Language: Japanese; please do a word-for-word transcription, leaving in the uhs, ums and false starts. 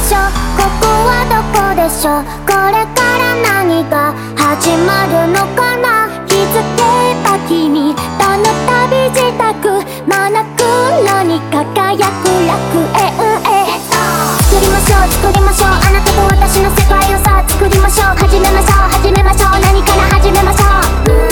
しょう、ここはどこでしょう、これから何が始まるのかな。気づけば君との旅支度、まなく何か輝く楽園へ。作りましょう作りましょう、あなたと私の世界をさあ作りましょう。始めましょう始めましょう、何から始めましょう。